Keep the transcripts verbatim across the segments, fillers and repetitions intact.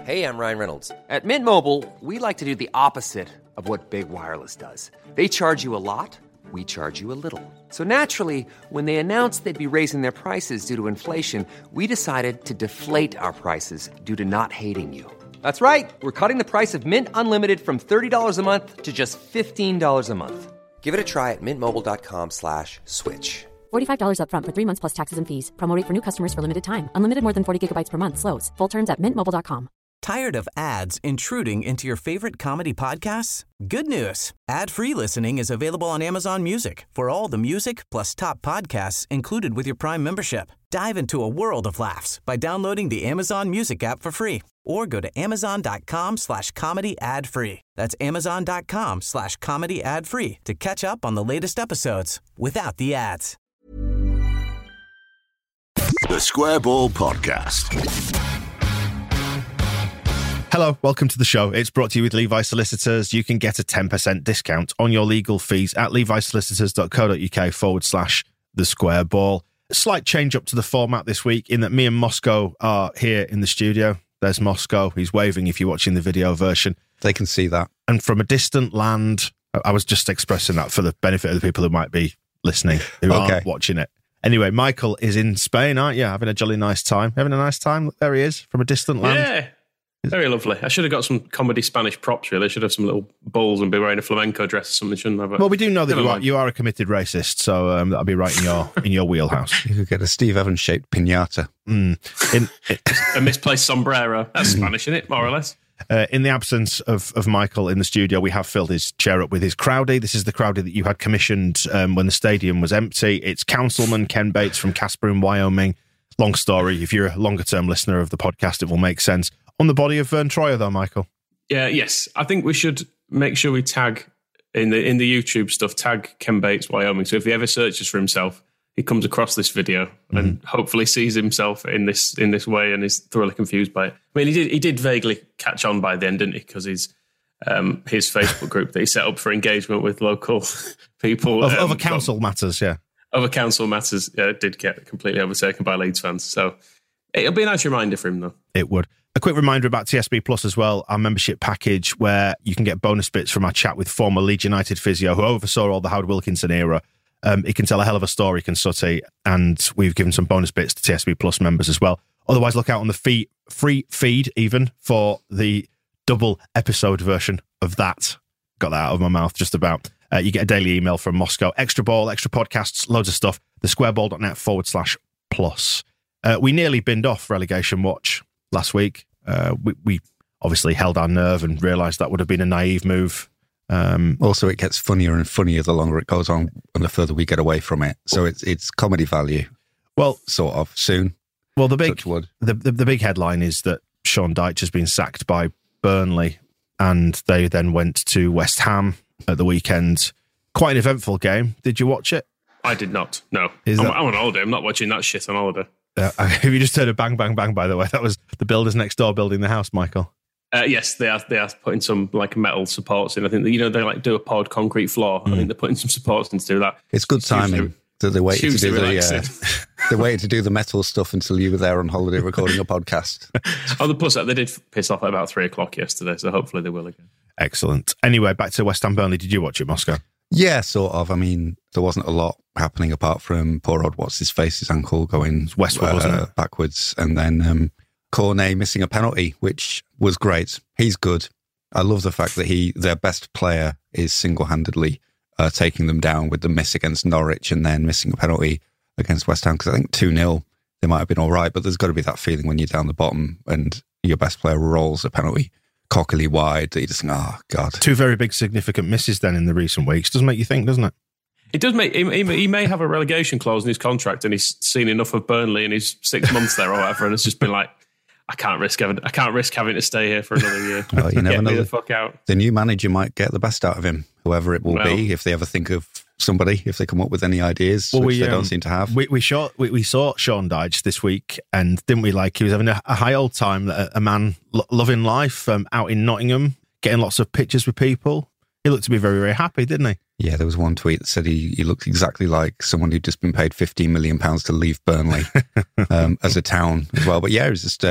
Hey, I'm Ryan Reynolds. At Mint Mobile, we like to do the opposite of what Big Wireless does. They charge you a lot, we charge you a little. So naturally, when they announced they'd be raising their prices due to inflation, we decided to deflate our prices due to not hating you. That's right. We're cutting the price of Mint Unlimited from thirty dollars a month to just fifteen dollars a month. Give it a try at mintmobile.com slash switch. forty-five dollars up front for three months plus taxes and fees. Promo rate for new customers for limited time. Unlimited more than forty gigabytes per month slows. Full terms at mint mobile dot com. Tired of ads intruding into your favorite comedy podcasts? Good news. Ad-free listening is available on Amazon Music for all the music plus top podcasts included with your Prime membership. Dive into a world of laughs by downloading the Amazon Music app for free or go to amazon.com slash comedy ad free. That's amazon.com slash comedy ad free to catch up on the latest episodes without the ads. The Square Ball Podcast. Hello, welcome to the show. It's brought to you with Levi Solicitors. You can get a ten percent discount on your legal fees at levisolicitors.co.uk forward slash the square ball. A slight change up to the format this week in that me and Moscow are here in the studio. There's Moscow. He's waving if you're watching the video version. They can see that. And from a distant land, I was just expressing that for the benefit of the people who might be listening, who okay. aren't watching it. Anyway, Michael is in Spain, aren't you? Having a jolly nice time. Having a nice time? There he is, from a distant land. Yeah. Very lovely. I should have got some comedy Spanish props, really. I should have some little balls and be wearing a flamenco dress or something, shouldn't I? But well, we do know that you are, mind. you are a committed racist, so um, that'll be right in your in your wheelhouse. You could get a Steve Evans-shaped piñata. Mm. In, in, a misplaced sombrero. That's Spanish, isn't it? More or less. Uh, in the absence of, of Michael in the studio, we have filled his chair up with his crowdie. This is the crowdie that you had commissioned um, when the stadium was empty. It's Councilman Ken Bates from Casper in Wyoming. Long story. If you're a longer-term listener of the podcast, it will make sense. On the body of Vern Troyer, though, Michael. Yeah, yes. I think we should make sure we tag in the in the YouTube stuff, tag Ken Bates, Wyoming. So if he ever searches for himself, he comes across this video mm-hmm. and hopefully sees himself in this in this way and is thoroughly confused by it. I mean, he did he did vaguely catch on by then, didn't he? Because his um, his Facebook group that he set up for engagement with local people Of, um, over council from, matters, yeah. Over council matters, yeah, did get completely overtaken by Leeds fans. So it'll be a nice reminder for him, though. It would. A quick reminder about T S B Plus as well, our membership package where you can get bonus bits from our chat with former Leeds United physio who oversaw all the Howard Wilkinson era. Um, he can tell a hell of a story, can Sutty, and we've given some bonus bits to T S B Plus members as well. Otherwise, look out on the fee, free feed even for the double episode version of that. Got that out of my mouth just about. Uh, you get a daily email from Moscow. Extra ball, extra podcasts, loads of stuff. thesquareball.net forward slash plus. Uh, we nearly binned off Relegation Watch last week. Uh, we, we obviously held our nerve and realised that would have been a naive move. Um, also, it gets funnier and funnier the longer it goes on and the further we get away from it. So it's it's comedy value. Well, sort of soon. Well, the big the, the the big headline is that Sean Dyche has been sacked by Burnley, and they then went to West Ham at the weekend. Quite an eventful game. Did you watch it? I did not. No, is I'm, that... I'm on holiday. I'm not watching that shit on holiday. Uh, have you just heard a bang, bang, bang, by the way? That was the builders next door building the house, Michael. Uh, yes, they are They are putting some like metal supports in. I think, that, you know, they like do a poured concrete floor. Mm. I think they're putting some supports in to do that. It's good timing that they waited to do the, uh, they waited to do the metal stuff until you were there on holiday recording a podcast. Oh, the plus that they did piss off at about three o'clock yesterday, so hopefully they will again. Excellent. Anyway, back to West Ham Burnley. Did you watch it, Moscow? Yeah, sort of. I mean, there wasn't a lot happening apart from poor old what's-his-face, his ankle going westward, uh, wasn't it? backwards. And then um, Cornet missing a penalty, which was great. He's good. I love the fact that he, their best player is single-handedly uh, taking them down with the miss against Norwich and then missing a penalty against West Ham. Because I think two nil, they might have been all right, but there's got to be that feeling when you're down the bottom and your best player rolls a penalty cockily wide that you just think, oh, God. Two very big significant misses then in the recent weeks. Doesn't make you think, doesn't it? It does make he, he may have a relegation clause in his contract, and he's seen enough of Burnley in his six months there or whatever, and it's just been like, I can't risk having I can't risk having to stay here for another year. Well, you never Get know. me The, the fuck out. The new manager might get the best out of him, whoever it will well, be, if they ever think of somebody, if they come up with any ideas, well, which we, they um, don't seem to have. We we, saw, we we saw Sean Dyche this week, and didn't we? Like he was having a, a high old time, a, a man lo- loving life, um, out in Nottingham, getting lots of pictures with people. He looked to be very, very happy, didn't he? Yeah, there was one tweet that said he, he looked exactly like someone who'd just been paid fifteen million pounds to leave Burnley um, as a town as well. But yeah, it was just, um,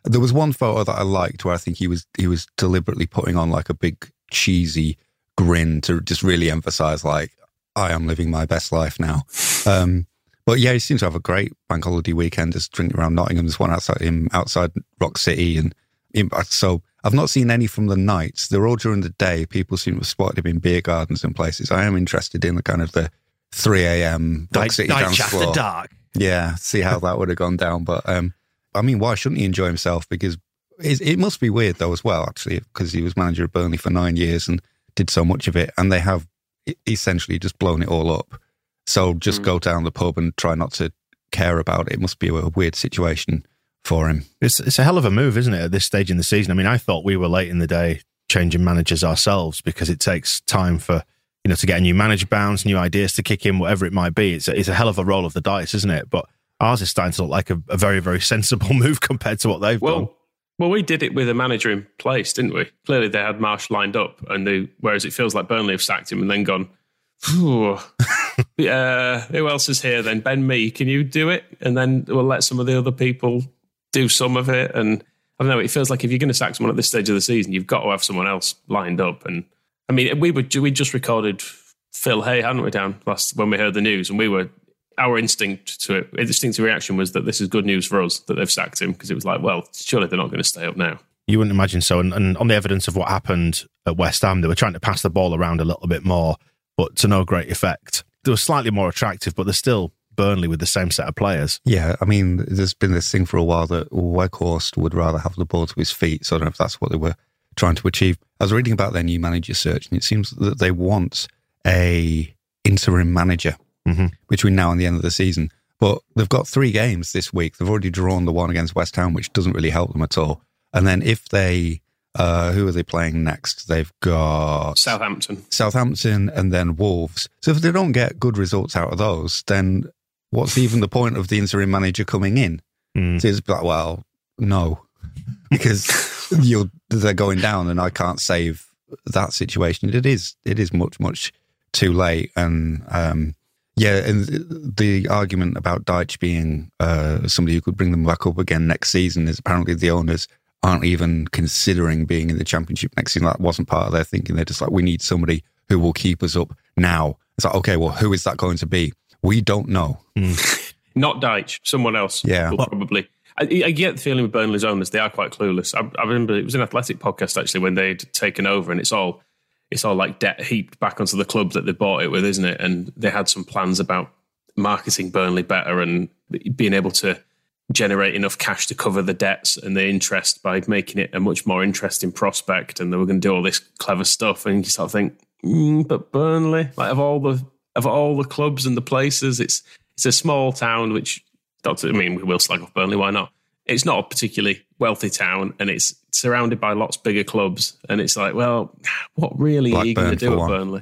There was one photo that I liked where I think he was he was deliberately putting on like a big cheesy grin to just really emphasize like, I am living my best life now. Um, but yeah, he seems to have a great bank holiday weekend, just drinking around Nottingham. There's one outside him outside Rock City, and so I've not seen any from the nights. They're all during the day. People seem to have spotted him in beer gardens and places. I am interested in the kind of the three a.m. Rock City dance floor. After dark. Yeah, see how that would have gone down. But um, I mean, why shouldn't he enjoy himself? Because it, it must be weird though as well, actually, because he was manager of Burnley for nine years and did so much of it, and they have essentially just blown it all up. So just mm. go down the pub and try not to care about it. It must be a weird situation for him. It's it's a hell of a move, isn't it, at this stage in the season? I mean, I thought we were late in the day changing managers ourselves because it takes time for, you know, to get a new manager bounce, new ideas to kick in, whatever it might be. It's a, it's a hell of a roll of the dice, isn't it? But ours is starting to look like a, a very, very sensible move compared to what they've well, done. Well, we did it with a manager in place, didn't we? Clearly they had Marsh lined up, and they, whereas it feels like Burnley have sacked him and then gone, Phew. uh, who else is here then? Ben Mee, can you do it? And then we'll let some of the other people do some of it. And I don't know, it feels like if you're going to sack someone at this stage of the season, you've got to have someone else lined up. And I mean, we were we just recorded Phil Hay, hadn't we, down last when we heard the news, and we were our instinct to it, instinctive reaction was that this is good news for us that they've sacked him, because it was like, well, surely they're not going to stay up now. You wouldn't imagine so. And, and on the evidence of what happened at West Ham, they were trying to pass the ball around a little bit more, but to no great effect. They were slightly more attractive, but they're still Burnley with the same set of players. Yeah, I mean, there's been this thing for a while that Weghorst would rather have the ball to his feet, so I don't know if that's what they were trying to achieve. I was reading about their new manager search, and it seems that they want a interim manager mm-hmm. between now and the end of the season. But they've got three games this week. They've already drawn the one against West Ham, which doesn't really help them at all. And then if they... Uh, who are they playing next? They've got Southampton. Southampton and then Wolves. So if they don't get good results out of those, then what's even the point of the interim manager coming in? Mm. So it's like, well, no, because you're they're going down, and I can't save that situation. It is it is much much too late, and um, yeah, and the argument about Dyche being uh, somebody who could bring them back up again next season is apparently the owners aren't even considering being in the Championship next season. That wasn't part of their thinking. They're just like, we need somebody who will keep us up now. It's like, okay, well, who is that going to be? We don't know. Mm. Not Dyche, someone else. Yeah. Will probably. I, I get the feeling with Burnley's owners, they are quite clueless. I, I remember it was an Athletic podcast actually when they'd taken over, and it's all it's all like debt heaped back onto the club that they bought it with, isn't it? And they had some plans about marketing Burnley better and being able to generate enough cash to cover the debts and the interest by making it a much more interesting prospect, and they were going to do all this clever stuff. And you sort of think, mm, but Burnley, like of all the of all the clubs and the places, it's it's a small town. Which, I mean, we will slag off Burnley. Why not? It's not a particularly wealthy town, and it's surrounded by lots bigger clubs. And it's like, well, what really Blackburn are you going to do at one. Burnley?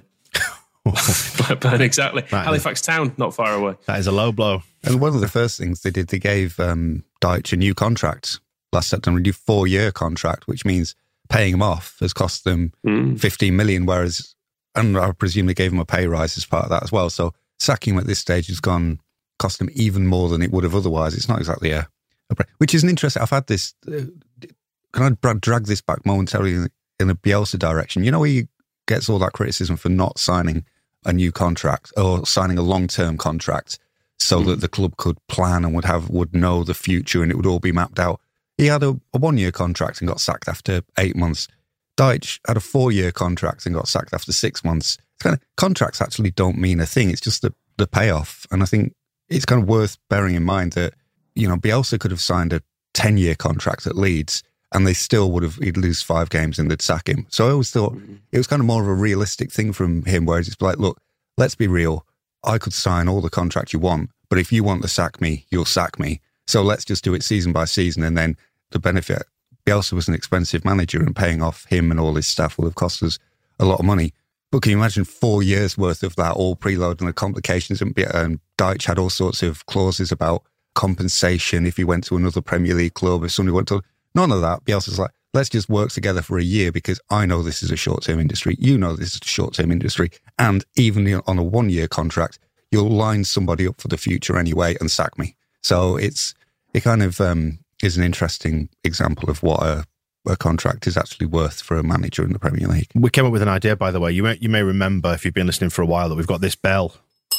Blackburn, exactly. That Halifax is, Town, not far away. That is a low blow. And one of the first things they did, they gave um, Dyche a new contract last September, a new four-year contract, which means paying him off has cost them mm. fifteen million, whereas, and I presume they gave him a pay rise as part of that as well. So sacking him at this stage has gone, cost them even more than it would have otherwise. It's not exactly a, a which is an interesting. I've had this, uh, can I drag this back momentarily in, in a Bielsa direction? You know, where he gets all that criticism for not signing a new contract or signing a long-term contract so mm. that the club could plan and would have would know the future and it would all be mapped out. He had a, a one-year contract and got sacked after eight months. Dyche had a four-year contract and got sacked after six months. It's kind of, contracts actually don't mean a thing. It's just the, the payoff. And I think it's kind of worth bearing in mind that, you know, Bielsa could have signed a ten-year contract at Leeds and they still would have, he'd lose five games and they'd sack him. So I always thought it was kind of more of a realistic thing from him, whereas it's like, look, let's be real. I could sign all the contract you want, but if you want to sack me, you'll sack me. So let's just do it season by season. And then the benefit, Bielsa was an expensive manager and paying off him and all his staff will have cost us a lot of money. But can you imagine four years worth of that, all preloaded and the complications? And um, Dyche had all sorts of clauses about compensation if he went to another Premier League club, if somebody went to... None of that. Bielsa's like, let's just work together for a year because I know this is a short-term industry. You know this is a short-term industry. And even on a one-year contract, you'll line somebody up for the future anyway and sack me. So it's, it kind of, um, is an interesting example of what a, a contract is actually worth for a manager in the Premier League. We came up with an idea, by the way. You may, you may remember, if you've been listening for a while, that we've got this bell,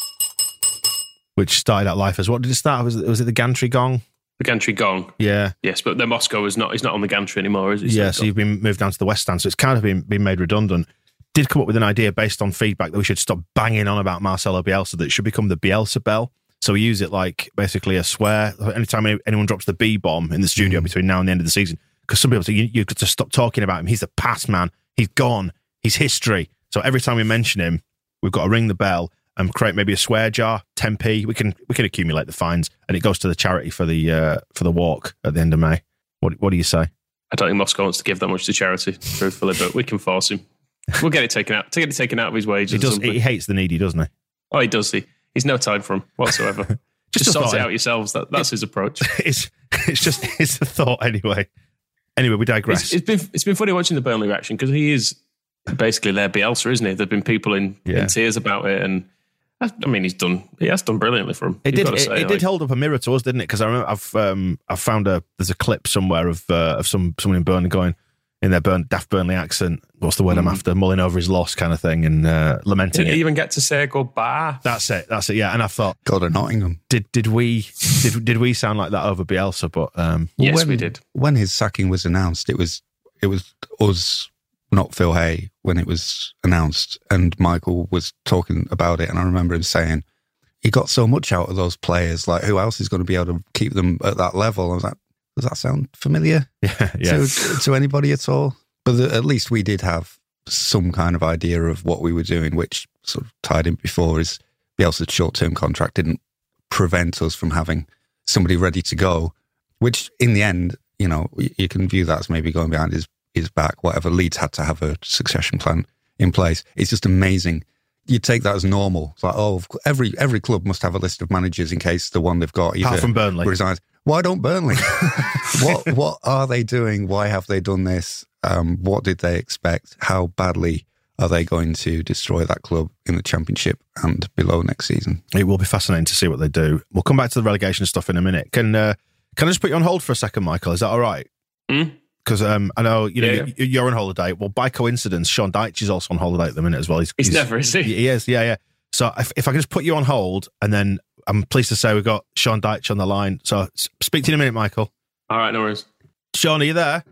which started out life as, what did it start? Was it, was it the gantry gong? The gantry gong. Yeah. Yes, but the Moscow is not, he's not on the gantry anymore, is he? Yeah, so you've been moved down to the West Stand, so it's kind of been, been made redundant. Did come up with an idea based on feedback that we should stop banging on about Marcelo Bielsa, that it should become the Bielsa bell. So we use it like basically a swear anytime anyone drops the B bomb in the studio mm. between now and the end of the season. Because some people say, you, you've got to stop talking about him. He's the past man. He's gone. He's history. So every time we mention him, we've got to ring the bell and create maybe a swear jar, ten p. We can we can accumulate the fines, and it goes to the charity for the uh, for the walk at the end of May. What what do you say? I don't think Moscow wants to give that much to charity, truthfully, but we can force him. We'll get it taken out. Get it taken out of his wages. He does. He hates the needy, doesn't he? Oh, he does. He. He's no time for him whatsoever. just just sort it out yourselves. That, that's his approach. It's it's just it's a thought anyway. Anyway, we digress. It's, it's been it's been funny watching the Burnley reaction because he is basically their Bielsa, isn't he? There've been people in, yeah. in tears about it, and I mean, he's done he has done brilliantly for him. It did. It, say, it like, did hold up a mirror to us, didn't it? Because I remember I've um, I've found a there's a clip somewhere of uh, of some someone in Burnley going in their Burn, daft Burnley accent. What's the word mm. I'm after? Mulling over his loss, kind of thing, and uh, lamenting. Didn't it. even get to say goodbye. That's it. That's it. Yeah. And I thought, God of Nottingham. Did did we did did we sound like that over Bielsa? But um, yes, when, we did. When his sacking was announced, it was it was us, not Phil Hay, when it was announced, and Michael was talking about it, and I remember him saying he got so much out of those players. Like, who else is going to be able to keep them at that level? I was like, does that sound familiar? Yeah, yeah. To, to anybody at all? But the, at least we did have some kind of idea of what we were doing, which sort of tied in before is Bielsa's short-term contract didn't prevent us from having somebody ready to go, which in the end, you know, you can view that as maybe going behind his, his back, whatever. Leeds had to have a succession plan in place. It's just amazing. You take that as normal. It's like, oh, every every club must have a list of managers in case the one they've got either apart from Burnley resigns. Why don't Burnley? what what are they doing? Why have they done this? Um, what did they expect? How badly are they going to destroy that club in the Championship and below next season? It will be fascinating to see what they do. We'll come back to the relegation stuff in a minute. Can uh, can I just put you on hold for a second, Michael? Is that all right? Because mm. um, I know you know yeah, yeah. you're on holiday. Well, by coincidence, Sean Dyche is also on holiday at the minute as well. He's, he's, he's never, is he? He is, yeah, yeah. So if, if I can just put you on hold, and then I'm pleased to say we've got Sean Dyche on the line. So speak to you in a minute, Michael. All right, no worries. Sean, are you there?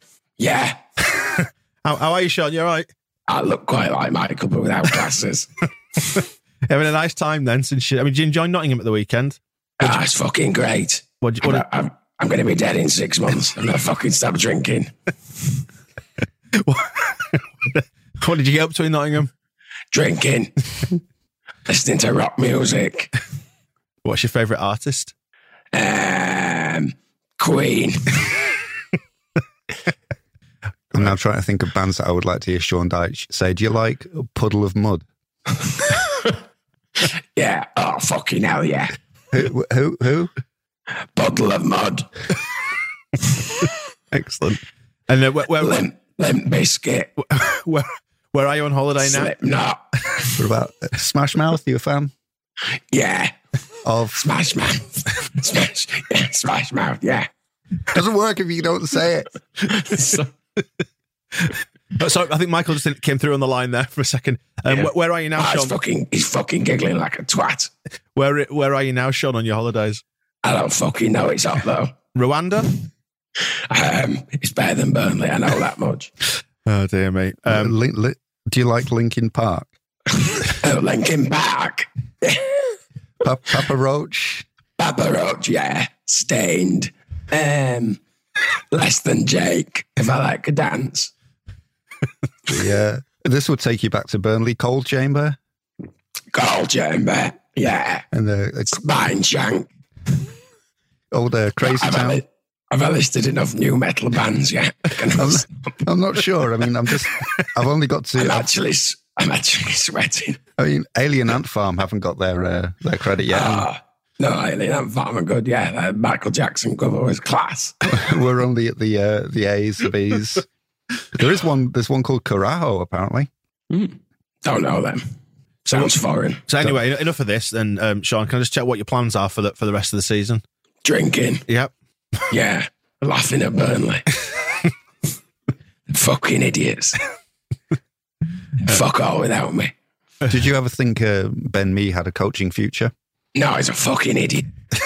Yeah. how, how are you, Sean? You all right? I look quite like Michael, but without glasses. Having a nice time then, since you, I mean, did you enjoy Nottingham at the weekend? Ah, it's fucking great. What, what I'm, I'm, I'm going to be dead in six months. I'm going to fucking stop drinking. what, what did you get up to in Nottingham? Drinking. Listening to rock music. What's your favourite artist? Um, Queen. I'm now trying to think of bands that I would like to hear Sean Dyche say. Do you like Puddle of Mud? Yeah. Oh, fucking hell, yeah. Who? Who? who? Puddle of Mud. Excellent. And uh, where, where, Limp, Limp Biscuit. Where, where are you on holiday now? Slipknot. What about uh, Smash Mouth? Are you a fan? Yeah. Of Smash Mouth. Smash, yeah, Smash Mouth, yeah. Doesn't work if you don't say it. so, so I think Michael just came through on the line there for a second. Um, yeah. where, where are you now, oh, Sean? He's fucking, he's fucking giggling like a twat. Where Where are you now, Sean, on your holidays? I don't fucking know. It's up though. Rwanda? Um, it's better than Burnley. I know that much. Oh dear me. Um, Link, Link, do you like Linkin Park? Oh, Linkin Park. Pa- Papa Roach. Papa Roach, yeah. Stained. Um, Less Than Jake. If I like a dance. Yeah, this would take you back to Burnley. Cold Chamber. Cold Chamber. Yeah. And the uh, Spine Shank. Old uh, Crazy I've Town. Li- I've listed enough new metal bands yet. I'm, not, I'm not sure. I mean, I'm just. I've only got to. I'm actually. I'm actually sweating. I mean, Alien Ant Farm haven't got their uh, their credit yet. Oh, no, Alien Ant Farm are good. Yeah, the Michael Jackson cover was class. We're only at the uh, the A's, the B's. There is one. There's one called Carajo, apparently. Mm. Don't know them. Sounds foreign. So anyway, Don't. enough of this. Then, um, Sean, can I just check what your plans are for the for the rest of the season? Drinking. Yep. Yeah. laughing at Burnley. Fucking idiots. Fuck all without me. Did you ever think uh, Ben Mee had a coaching future? No, he's a fucking idiot.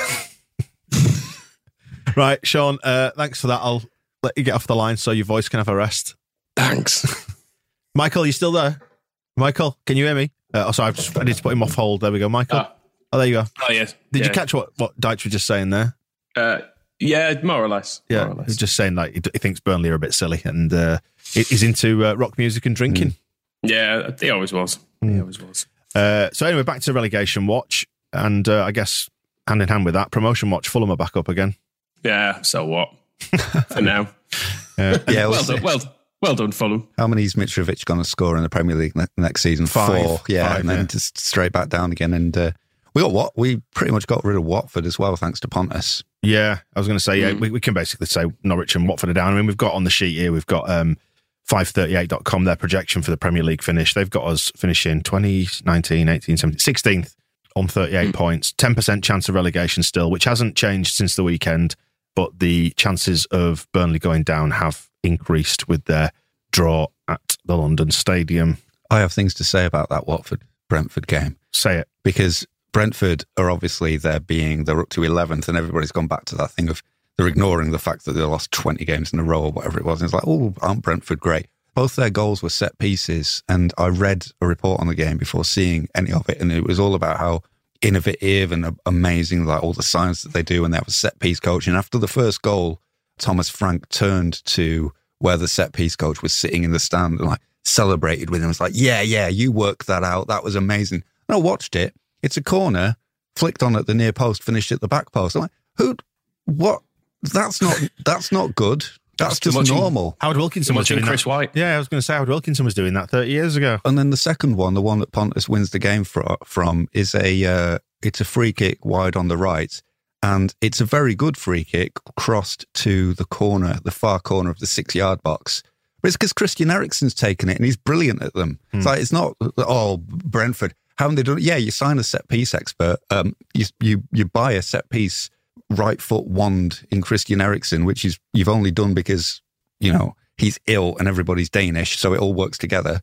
Right, Sean, uh, thanks for that. I'll let you get off the line so your voice can have a rest. Thanks. Michael, you still there? Michael, can you hear me? Uh, oh, sorry, I've just, I need to put him off hold. There we go, Michael. Oh, oh there you go. Oh, yes. Did yeah. you catch what, what Deitch was just saying there? Uh, yeah, more or less. Yeah, more or less. he's just saying like he, he thinks Burnley are a bit silly and uh, he's into uh, rock music and drinking. Mm. Yeah, he always was. Mm. He always was. Uh, so anyway, back to relegation watch, and uh, I guess hand in hand with that, promotion watch. Fulham are back up again. Yeah, so what? For now. Uh, yeah, well done, well, well done, Fulham. How many is Mitrovic going to score in the Premier League ne- next season? Five. Four. Yeah, Five, and then yeah. just straight back down again. And uh, we got what? We pretty much got rid of Watford as well, thanks to Pontus. Yeah, I was going to say, yeah, Mm. we, we can basically say Norwich and Watford are down. I mean, we've got on the sheet here, we've got um, five thirty-eight dot com, their projection for the Premier League finish. They've got us finishing twenty, nineteen, eighteen, seventeen, sixteenth on thirty-eight Mm. points, ten percent chance of relegation still, which hasn't changed since the weekend, but the chances of Burnley going down have increased with their draw at the London Stadium. I have things to say about that Watford-Brentford game. Say it. Because Brentford are obviously, they're being, they're up to eleventh and everybody's gone back to that thing of they're ignoring the fact that they lost twenty games in a row or whatever it was. And it's like, oh, aren't Brentford great? Both their goals were set pieces. And I read a report on the game before seeing any of it. And it was all about how innovative and amazing, like all the science that they do. And they have a set piece coach. And after the first goal, Thomas Frank turned to where the set piece coach was sitting in the stand and like celebrated with him. It was like, yeah, yeah, you worked that out. That was amazing. And I watched it. It's a corner, flicked on at the near post, finished at the back post. I'm like, who, what? That's not, that's not good. That's just Watching- normal. Howard Wilkinson was Watching doing Chris that. White. Yeah, I was going to say Howard Wilkinson was doing that thirty years ago. And then the second one, the one that Pontus wins the game for, from, is a uh, it's a free kick wide on the right, and it's a very good free kick crossed to the corner, the far corner of the six yard box. But it's because Christian Eriksen's taken it and he's brilliant at them. Hmm. It's like it's not oh Brentford haven't they done it? Yeah, you sign a set piece expert. Um, you you you buy a set piece right foot wand in Christian Eriksen, which is you've only done because you know he's ill and everybody's Danish, so it all works together.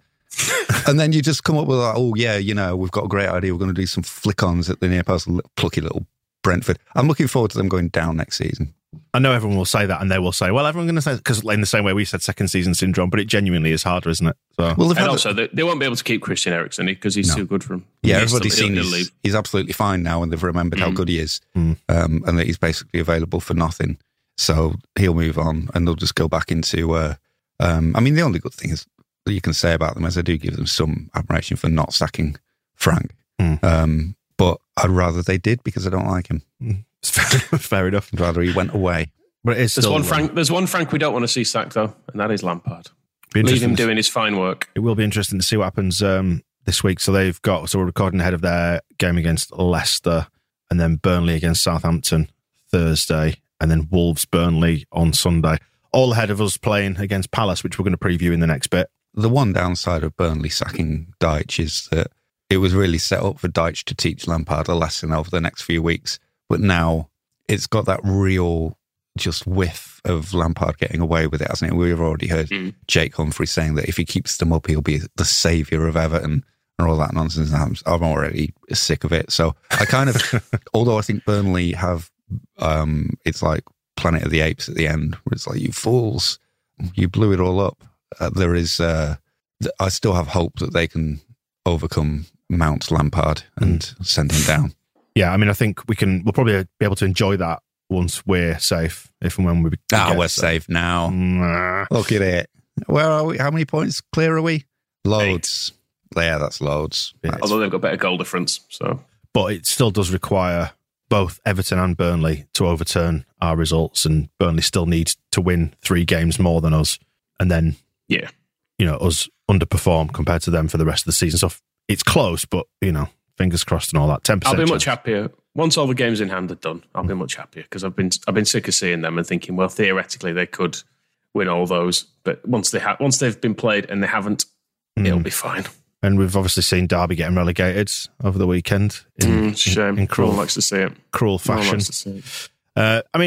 And then you just come up with like, oh yeah, you know, we've got a great idea. We're going to do some flick-ons at the near post, plucky little Brentford. I'm looking forward to them going down next season. I know everyone will say that, and they will say, well, everyone's going to say, because in the same way we said second season syndrome, but it genuinely is harder, isn't it? So, Well, they've And had also, they, they won't be able to keep Christian Eriksen because he's No. too good for him. yeah, He's everybody's still- seen he'll- he's, he'll leave. he's absolutely fine now, and they've remembered how Mm. good he is, Mm. um, and that he's basically available for nothing. So he'll move on, and they'll just go back into. Uh, um, I mean, the only good thing is that you can say about them is I do give them some admiration for not sacking Frank, Mm. um, but I'd rather they did because I don't like him. it's fair, fair enough. I'd rather he went away. But it is There's still, one uh, Frank. There's one Frank we don't want to see sacked though, and that is Lampard. be Leave interesting him to- doing his fine work. It will be interesting to see what happens um, this week. So they've got, so we're recording ahead of their game against Leicester, and then Burnley against Southampton Thursday, and then Wolves Burnley on Sunday. All ahead of us playing against Palace, which we're going to preview in the next bit. The one downside of Burnley sacking Deitch is that it was really set up for Deitch to teach Lampard a lesson over the next few weeks. But now it's got that real just whiff of Lampard getting away with it, hasn't it? We've already heard Mm. Jake Humphrey saying that if he keeps them up, he'll be the saviour of Everton and all that nonsense. I'm, I'm already sick of it. So I kind of, although I think Burnley have, um, it's like Planet of the Apes at the end, where it's like, you fools, you blew it all up. Uh, there is, uh, th- I still have hope that they can overcome Mount Lampard and Mm. send him down. Yeah, I mean, I think we can, we'll probably be able to enjoy that once we're safe, if and when we Ah, get we're so- safe now. Nah. Look at it. Where are we? How many points clear are we? Loads. Yeah, that's loads. Yeah. That's- Although they've got better goal difference, so But it still does require both Everton and Burnley to overturn our results, and Burnley still need to win three games more than us, and then yeah. you know us underperform compared to them for the rest of the season. So it's close, but you know, fingers crossed and all that. Ten I'll percent. be much happier once all the games in hand are done. I'll be much happier because I've been I've been sick of seeing them and thinking, well, theoretically they could win all those, but once they have once they've been played and they haven't, Mm. it'll be fine. And we've obviously seen Derby getting relegated over the weekend in, Mm, it's a shame. in, in cruel, No one likes to see it. cruel No one fashion. likes to see it. Uh, I mean,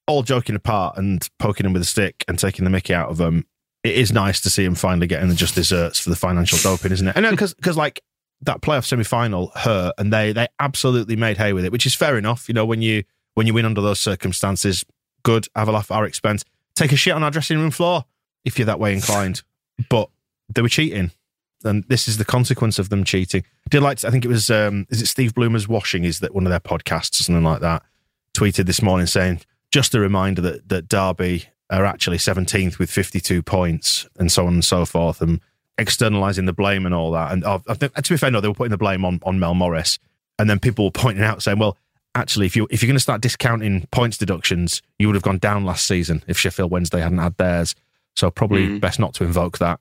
all joking apart and poking them with a stick and taking the mickey out of them, it is nice to see him finally getting the just desserts for the financial doping, isn't it? And because because like that playoff semi-final hurt, and they they absolutely made hay with it, which is fair enough. You know, when you when you win under those circumstances, good, have a laugh at our expense. Take a shit on our dressing room floor if you're that way inclined. But they were cheating, and this is the consequence of them cheating. Did like to, I think it was um, is it Steve Bloomer's Washing? Is that one of their podcasts or something like that? Tweeted this morning saying just a reminder that that Derby are actually seventeenth with fifty-two points and so on and so forth, and externalising the blame and all that. And uh, I think, to be fair, no, they were putting the blame on, on Mel Morris. And then people were pointing out saying, well, actually, if, you, if you're going to start discounting points deductions, you would have gone down last season if Sheffield Wednesday hadn't had theirs. So probably mm. best not to invoke that.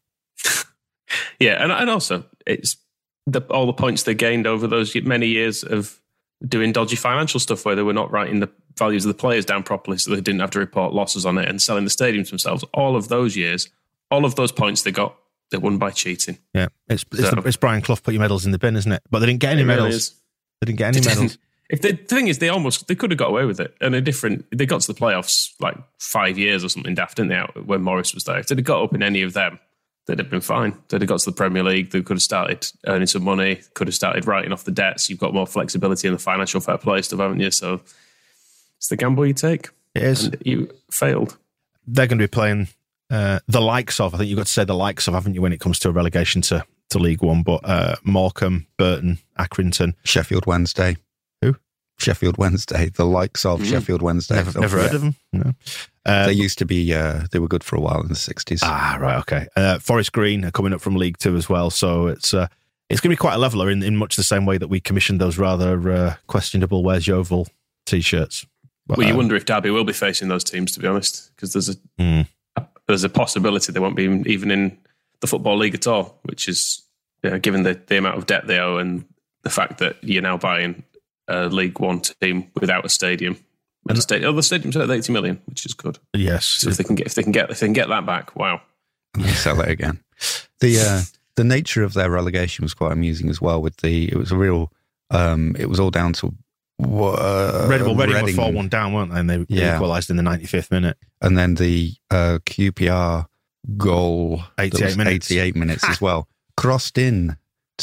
Yeah, and, and also, it's the, all the points they gained over those many years of doing dodgy financial stuff where they were not writing the values of the players down properly so they didn't have to report losses on it and selling the stadiums themselves. All of those years, all of those points they got, they won by cheating. Yeah, it's it's, so, the, it's Brian Clough, put your medals in the bin, isn't it? But they didn't get any medals. Really they didn't get any medals. If they, the thing is, they almost they could have got away with it. And a different, they got to the playoffs like five years or something daft, didn't they? When Morris was there, if they'd have got up in any of them, they'd have been fine. They'd have got to the Premier League. They could have started earning some money. Could have started writing off the debts. You've got more flexibility in the financial fair play stuff, haven't you? So it's the gamble you take. It is. And you failed. They're going to be playing. Uh, the likes of, I think you've got to say the likes of, haven't you, when it comes to a relegation to, to League One, but uh, Morecambe, Burton, Accrington. Sheffield Wednesday. Who? Sheffield Wednesday. The likes of mm. Sheffield Wednesday. Never, never heard of them. No. Uh, they used to be, uh, they were good for a while in the sixties. Ah, right, okay. Uh, Forest Green are coming up from League Two as well, so it's uh, it's going to be quite a leveller in, in much the same way that we commissioned those rather uh, questionable Where's Yeovil t-shirts. But, well, you um, wonder if Derby will be facing those teams, to be honest, because there's a... Mm. There's a possibility they won't be even in the Football League at all, which is, you know, given the, the amount of debt they owe and the fact that you're now buying a League One team without a stadium. And the stadium, oh, the stadium's at eighty million, which is good. Yes, so if they can get if they can get if they can get that back, wow, and they sell it again. The uh, the nature of their relegation was quite amusing as well. With the it was a real, um, it was all down to. Uh, Red, well, Reading, Reading were four one down, weren't they? And they yeah. equalised in the ninety-fifth minute. And then the uh, Q P R goal, eighty-eight minutes, eighty-eight minutes as well, crossed in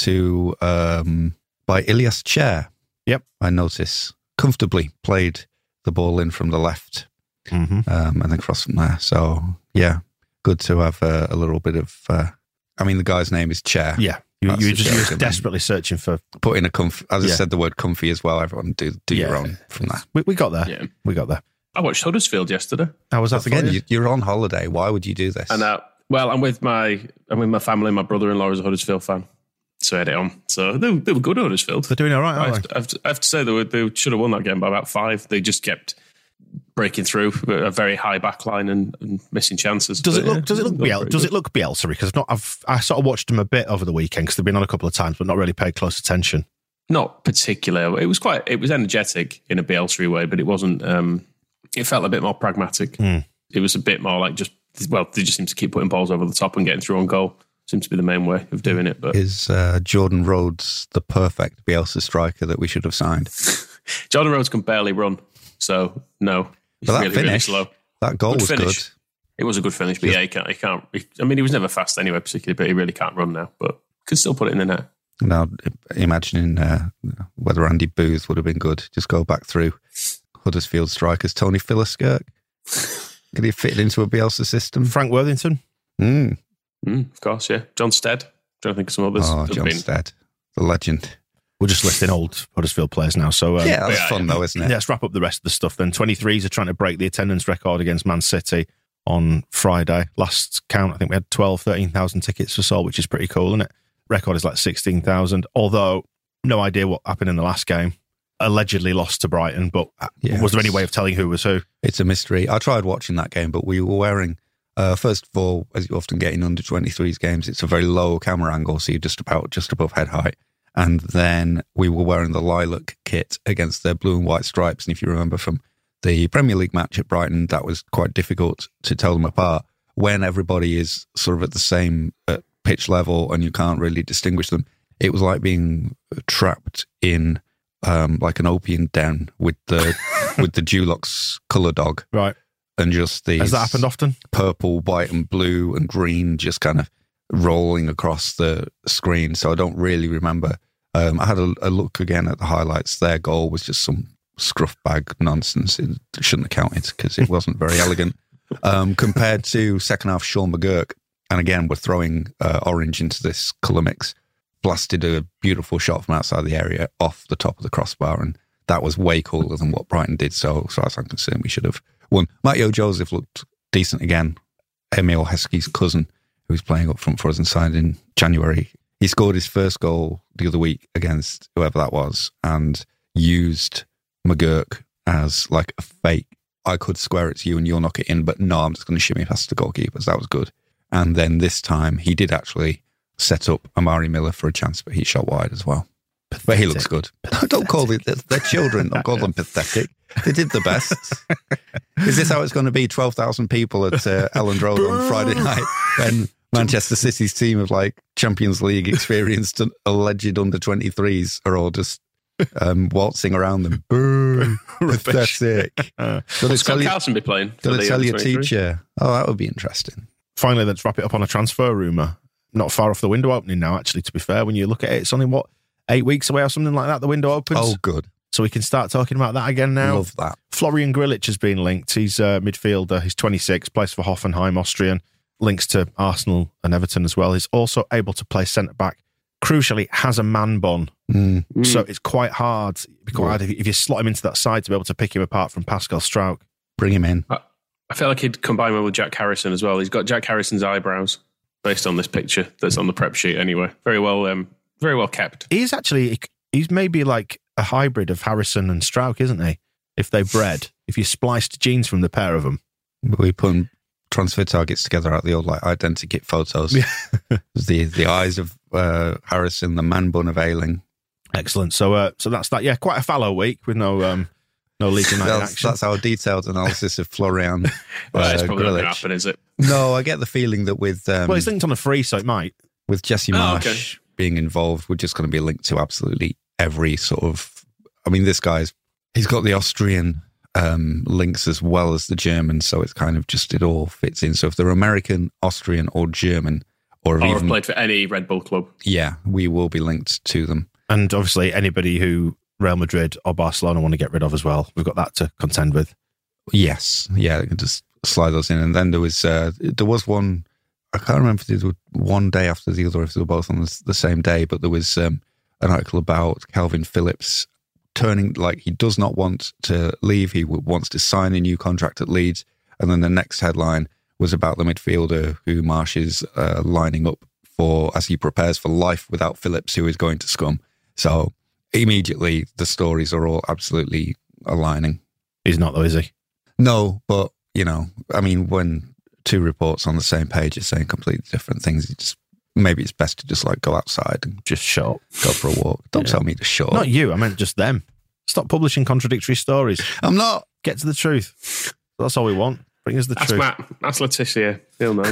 to um, by Ilias Chair. Yep, I notice comfortably played the ball in from the left, mm-hmm. um, and then crossed from there. So yeah, good to have uh, a little bit of. Uh, I mean, the guy's name is Chair. Yeah. You, you were just, you were desperately searching for putting a comfy. As yeah. I said, the word comfy as well. Everyone do do yeah. your own from that. We, we got there. Yeah. We got there. I watched Huddersfield yesterday. How was that again? for you? You're on holiday. Why would you do this? And uh, well, I'm with my I'm with my family. My brother-in-law is a Huddersfield fan, so I had it on. So they, they were good, Huddersfield. They're doing all right, I aren't have, they? I, have to, I have to say they, were, they should have won that game by about five. They just kept breaking through a very high back line and, and missing chances. Does but, it look? yeah, Does it look? Biel, does it look Bielsa? Because I've not. I've I sort of watched them a bit over the weekend because they've been on a couple of times, but not really paid close attention. Not particularly. It was quite. It was energetic in a Bielsa way, but it wasn't. Um, it felt a bit more pragmatic. Mm. It was a bit more like just. Well, they just seem to keep putting balls over the top and getting through on goal. Seems to be the main way of doing it. But is uh, Jordan Rhodes the perfect Bielsa striker that we should have signed? Jordan Rhodes can barely run, so no. But that really, finish, really slow. That goal good was finish. good. It was a good finish, but yeah, he can't. He can't. He, I mean, he was never fast anyway, particularly, but he really can't run now. But can still put it in the net. Now, imagining uh, whether Andy Booth would have been good. Just go back through Huddersfield strikers. Tony Philliskirk. Could he fit into a Bielsa system? Frank Worthington. Mm. Mm, of course, yeah. John Stead. Trying to think of some others. Oh, John been. Stead, the legend. We're just listing old Huddersfield players now. So um, yeah, that's yeah, fun yeah. though, isn't it? Yeah, let's wrap up the rest of the stuff then. twenty-threes are trying to break the attendance record against Man City on Friday. Last count, I think we had twelve, thirteen thousand tickets for sold, which is pretty cool, isn't it? Record is like sixteen thousand. Although, no idea what happened in the last game. Allegedly lost to Brighton, but yes. Was there any way of telling who was who? It's a mystery. I tried watching that game, but we were wearing, uh, first of all, as you often get in under twenty-threes games, it's a very low camera angle, so you're just about just above head height. And then we were wearing the lilac kit against their blue and white stripes. And if you remember from the Premier League match at Brighton, that was quite difficult to tell them apart when everybody is sort of at the same uh, pitch level and you can't really distinguish them. It was like being trapped in um, like an opium den with the with the Dulux colour dog. Right. And just these... Has that happened often? Purple, white and blue and green just kind of rolling across the screen. So I don't really remember. Um, I had a, a look again at the highlights. Their goal was just some scruff bag nonsense. It shouldn't have counted because it wasn't very elegant. Um, compared to second half Sean McGurk. And again, we're throwing uh, orange into this colour mix. Blasted a beautiful shot from outside the area off the top of the crossbar. And that was way cooler than what Brighton did. So, as far as I'm concerned, we should have won. Matteo Joseph looked decent again. Emil Heskey's cousin, who was playing up front for us and signed in January. He scored his first goal the other week against whoever that was and used McGurk as like a fake. I could square it to you and you'll knock it in, but no, I'm just going to shimmy past the goalkeepers. That was good. And then this time he did actually set up Amari Miller for a chance, but he shot wide as well. Pathetic. But he looks good. Pathetic. Don't call it, they're, they're children. Don't call them pathetic. They did the best. Is this how it's going to be? twelve thousand people at uh, Elland Road on Friday night when Manchester City's team of like Champions League experienced alleged under twenty-threes are all just um, waltzing around them. Boo. Pathetic. Uh, Will Scott Carlson be playing? Going to tell your teacher. Oh, that would be interesting. Finally, let's wrap it up on a transfer rumour. Not far off the window opening now, actually, to be fair. When you look at it, it's only, what, eight weeks away or something like that, the window opens. Oh, good. So we can start talking about that again now. Love that. Florian Grillitsch has been linked. He's a midfielder. He's twenty-six, plays for Hoffenheim, Austrian. Links to Arsenal and Everton as well. He's also able to play centre-back. Crucially, has a man bun. Mm. So it's quite hard, it'd be quite hard if, if you slot him into that side to be able to pick him apart from Pascal Struijk. Bring him in. I, I feel like he'd combine well with Jack Harrison as well. He's got Jack Harrison's eyebrows based on this picture that's on the prep sheet anyway. Very well um, very well kept. He's actually, he's maybe like a hybrid of Harrison and Struijk, isn't he? If they bred, if you spliced genes from the pair of them. We put transfer targets together out the old like identikit photos. Yeah. the the eyes of uh, Harrison, the man bun of Ayling. Excellent. So uh, so that's that. Yeah, quite a fallow week with no um, no Leeds United that's, action. That's our detailed analysis of Florian. well, uh, it's probably not going to Grillitsch. happen, is it? No, I get the feeling that with um, well, he's linked on a free, so it might. With Jesse Marsh oh, okay. being involved, we're just going to be linked to absolutely every sort of. I mean, this guy's he's got the Austrian um, links as well as the German, so it's kind of just it all fits in. So if they're American, Austrian, or German, or, or even have played for any Red Bull club, yeah, we will be linked to them. And obviously, anybody who Real Madrid or Barcelona want to get rid of as well, we've got that to contend with. Yes, yeah, just slide those in. And then there was uh, there was one. I can't remember if it was one day after the other, if they were both on the, the same day, but there was um, an article about Calvin Phillips turning, like he does not want to leave. He wants to sign a new contract at Leeds. And then the next headline was about the midfielder who Marsh is uh, lining up for as he prepares for life without Phillips, who is going to scum. So immediately the stories are all absolutely aligning. He's not though, is he? No, but, you know, I mean, when two reports on the same page are saying completely different things, it's just, maybe it's best to just like go outside and just shut up. Go for a walk. Don't yeah. tell me to shut up. Not you, I meant just them. Stop publishing contradictory stories. I'm not. Get to the truth. That's all we want. Bring us the That's truth. Matt. That's Letitia. He'll know.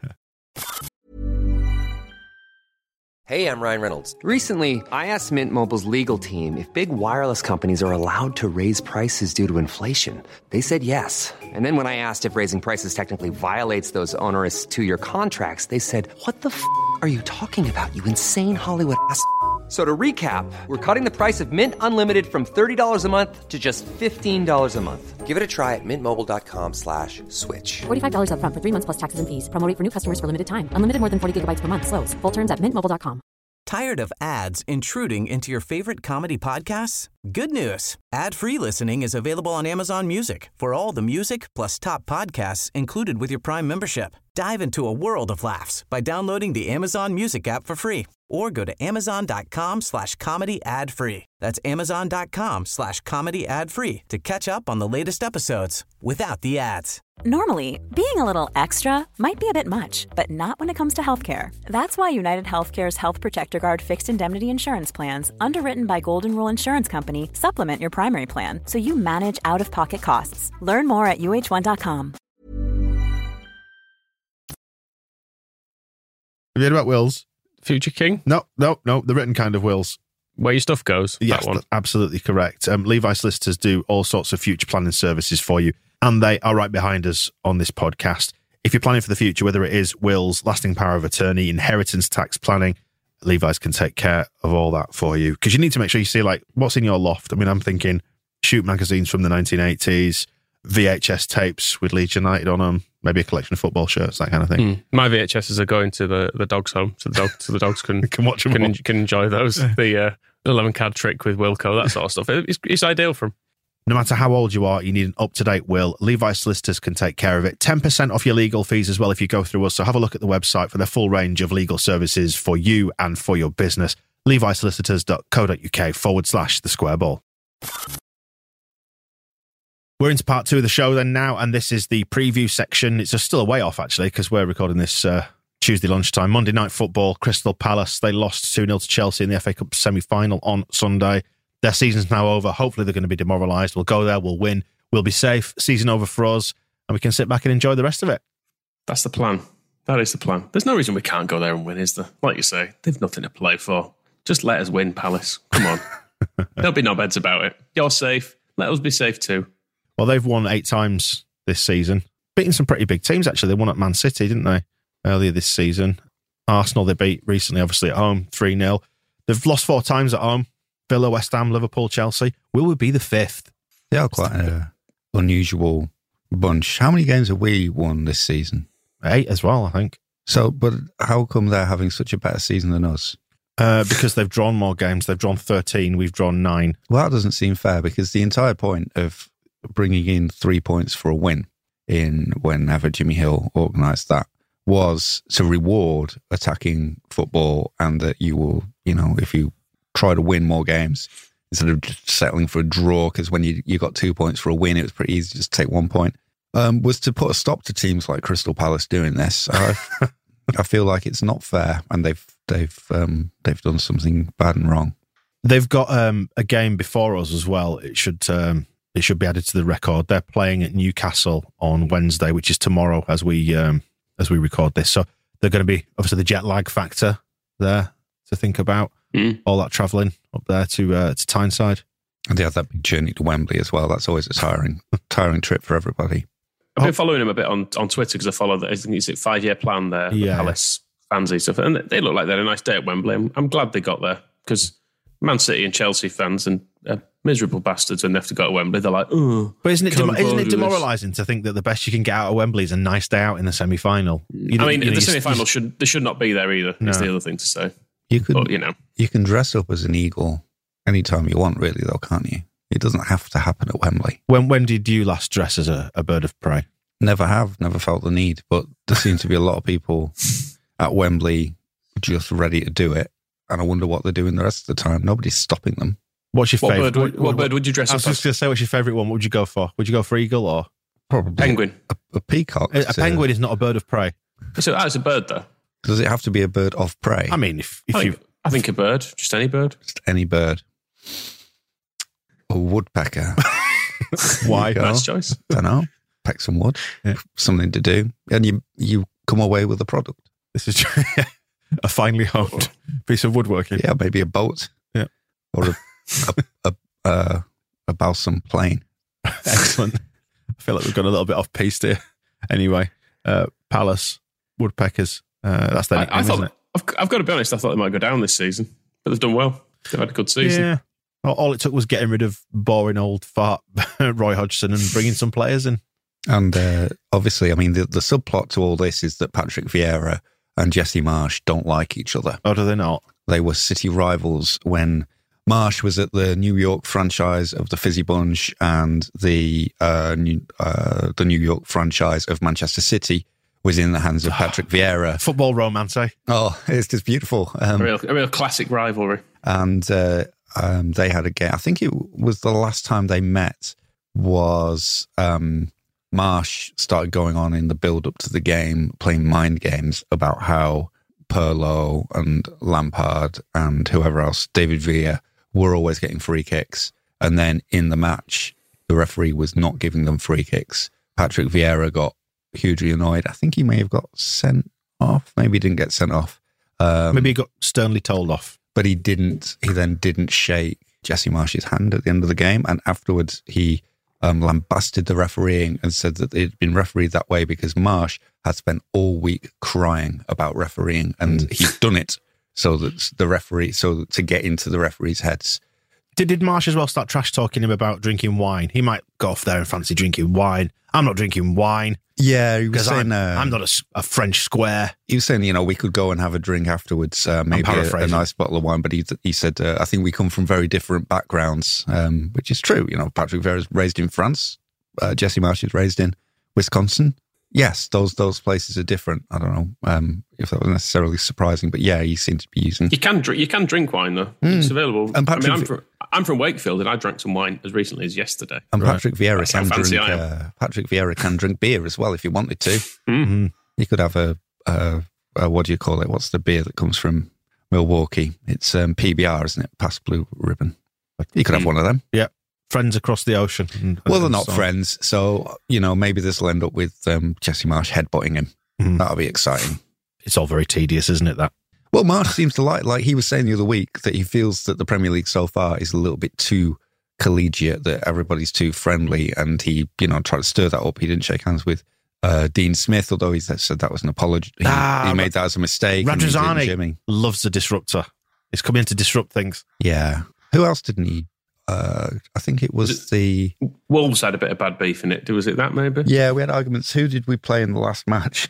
Hey, I'm Ryan Reynolds. Recently, I asked Mint Mobile's legal team if big wireless companies are allowed to raise prices due to inflation. They said yes. And then when I asked if raising prices technically violates those onerous two-year contracts, they said, what the f*** are you talking about, you insane Hollywood ass f- So to recap, we're cutting the price of Mint Unlimited from thirty dollars a month to just fifteen dollars a month. Give it a try at mintmobile.com slash switch. forty-five dollars up front for three months plus taxes and fees. Promo rate for new customers for limited time. Unlimited more than forty gigabytes per month. Slows full terms at mint mobile dot com. Tired of ads intruding into your favorite comedy podcasts? Good news. Ad-free listening is available on Amazon Music for all the music plus top podcasts included with your Prime membership. Dive into a world of laughs by downloading the Amazon Music app for free or go to amazon.com slash comedy ad free. That's amazon.com slash comedy ad free to catch up on the latest episodes without the ads. Normally, being a little extra might be a bit much, but not when it comes to healthcare. That's why United Healthcare's Health Protector Guard fixed indemnity insurance plans, underwritten by Golden Rule Insurance Company, supplement your primary plan so you manage out-of-pocket costs. Learn more at U H one dot com. Have you heard about wills? Future King? No, no, no, the written kind of wills. where your stuff goes. Yes, that one. that's absolutely correct. Um, Levi Solicitors do all sorts of future planning services for you, and they are right behind us on this podcast. If you're planning for the future, whether it is wills, lasting power of attorney, inheritance tax planning, Levi's can take care of all that for you. Because you need to make sure you see, like, what's in your loft. I mean, I'm thinking Shoot magazines from the nineteen eighties, V H S tapes with Leeds United on them, maybe a collection of football shirts, that kind of thing. Mm. My V H Ss are going to the, the dog's home, so the, dog, so the dogs can, can watch them can, all. en- can enjoy those. The uh, eleven card trick with Wilco, that sort of stuff. It's, it's ideal for them. No matter how old you are, you need an up-to-date will. Levi Solicitors can take care of it. ten percent off your legal fees as well if you go through us. So have a look at the website for their full range of legal services for you and for your business. levi solicitors dot co dot uk forward slash the square ball. We're into part two of the show then now, and this is the preview section. It's just still a way off, actually, because we're recording this uh, Tuesday lunchtime. Monday Night Football, Crystal Palace. They lost two nil to Chelsea in the F A Cup semi-final on Sunday. Their season's now over. Hopefully they're going to be demoralised. We'll go there, we'll win, we'll be safe. Season over for us, and we can sit back and enjoy the rest of it. That's the plan. That is the plan. There's no reason we can't go there and win, is there? Like you say, they've nothing to play for. Just let us win, Palace. Come on. There'll be no beds about it. You're safe. Let us be safe too. Well, they've won eight times this season. Beating some pretty big teams, actually. They won at Man City, didn't they, earlier this season? Arsenal they beat recently, obviously, at home, three nil. They've lost four times at home. Villa, West Ham, Liverpool, Chelsea. Will we be the fifth? They are quite an unusual bunch. How many games have we won this season? Eight as well, I think. So, but how come they're having such a better season than us? Uh, because they've drawn more games. They've drawn thirteen. We've drawn nine. Well, that doesn't seem fair, because the entire point of bringing in three points for a win in whenever Jimmy Hill organised that was to reward attacking football, and that you will, you know, if you try to win more games instead of just settling for a draw, because when you, you got two points for a win, it was pretty easy to just take one point, um, was to put a stop to teams like Crystal Palace doing this. I, I feel like it's not fair, and they've they've um, they've done something bad and wrong. They've got um, a game before us as well. It should um, it should be added to the record. They're playing at Newcastle on Wednesday, which is tomorrow as we um, as we record this. So they're going to be obviously the jet lag factor there to think about. Mm. All that travelling up there to uh, to Tyneside. And they have that big journey to Wembley as well. That's always a tiring tiring trip for everybody. I've been following him a bit on, on Twitter because I follow the I think it's a five year plan there, yeah, the Palace fans and stuff, and they look like they had a nice day at Wembley. I'm, I'm glad they got there, because Man City and Chelsea fans and uh, miserable bastards when they have to go to Wembley. They're like, oh, but isn't it dem- isn't it demoralising to think that the best you can get out of Wembley is a nice day out in the semi final? I mean, you know, the semi final should they should not be there either. No. Is the other thing to say. You could, but, you know, you can dress up as an eagle anytime you want, really, though, can't you? It doesn't have to happen at Wembley. When when did you last dress as a, a bird of prey? Never have, never felt the need. But there seem to be a lot of people at Wembley just ready to do it, and I wonder what they're doing the rest of the time. Nobody's stopping them. What's your what favourite? Bird, what, what, what bird would you dress I up was just going to say, what's your favourite one? What would you go for? Would you go for eagle or probably penguin? A, a peacock. A, a penguin is not a bird of prey. So that's a bird, though. Does it have to be a bird of prey? I mean, if if I you, think, I think a bird, just any bird, just any bird. A woodpecker. Why? Nice choice. I don't know. Peck some wood. Yeah. Something to do, and you you come away with a product. This is true. A finely honed piece of woodworking. Yeah, maybe a boat. Yeah, or a a, a, a, a balsam plane. Excellent. I feel like we've gone a little bit off piste here. Anyway, uh, Palace, woodpeckers. Uh, that's their nickname, I, I thought, isn't it? I've, I've got to be honest. I thought they might go down this season, but they've done well. They've had a good season. Yeah. All, all it took was getting rid of boring old fart Roy Hodgson and bringing some players in. And uh, obviously, I mean, the, the subplot to all this is that Patrick Vieira and Jesse Marsch don't like each other. Oh, do they not? They were City rivals when Marsch was at the New York franchise of the Fizzy Bunch, and the uh, New, uh, the New York franchise of Manchester City was in the hands of Patrick Vieira. Football romance, eh? Oh, it's just beautiful. Um, a, real, a real classic rivalry. And uh, um, they had a game. I think it was the last time they met was... Um, Marsch started going on in the build-up to the game, playing mind games about how Pirlo and Lampard and whoever else, David Villa, were always getting free kicks. And then in the match, the referee was not giving them free kicks. Patrick Vieira got hugely annoyed. I think he may have got sent off. Maybe he didn't get sent off. Um, Maybe he got sternly told off. but he didn't. He then didn't shake Jesse Marsh's hand at the end of the game, and afterwards he um, lambasted the refereeing and said that it had been refereed that way because Marsh had spent all week crying about refereeing, and mm. he'd done it so that the referee, so to get into the referees' heads. Did, did Marsh as well start trash talking him about drinking wine? He might go off there and fancy drinking wine. I'm not drinking wine. Yeah, he was saying... I'm, uh, I'm not a, a French square. He was saying, you know, we could go and have a drink afterwards, uh, maybe a, a nice bottle of wine, but he, he said, uh, I think we come from very different backgrounds, um, which is true. You know, Patrick Vieira's raised in France. Uh, Jesse Marsh is raised in Wisconsin. Yes, those those places are different. I don't know um, if that was necessarily surprising, but yeah, he seemed to be using... You can drink, you can drink wine, though. Mm. It's available. And Patrick, I mean, I'm, from, I'm from Wakefield, and I drank some wine as recently as yesterday. And Patrick right. Vieira can drink uh, Patrick Vieira can drink beer as well if he wanted to. Mm-hmm. He could have a, a, a, what do you call it? What's the beer that comes from Milwaukee? It's um, P B R, isn't it? Past Blue Ribbon. He could have mm. one of them. Yeah. Friends across the ocean. And, well, they're not so. friends. So, you know, maybe this will end up with um, Jesse Marsh headbutting him. Mm. That'll be exciting. It's all very tedious, isn't it, that? Well, Marsh seems to like, like he was saying the other week, that he feels that the Premier League so far is a little bit too collegiate, that everybody's too friendly, and he, you know, tried to stir that up. He didn't shake hands with uh, Dean Smith, although he said that was an apology. He, ah, he made that as a mistake. Radrizzani loves the disruptor. He's come in to disrupt things. Yeah. Who else didn't he? Uh, I think it was, was it, the... Wolves had a bit of bad beef in it. Was it that, maybe? Yeah, we had arguments. Who did we play in the last match?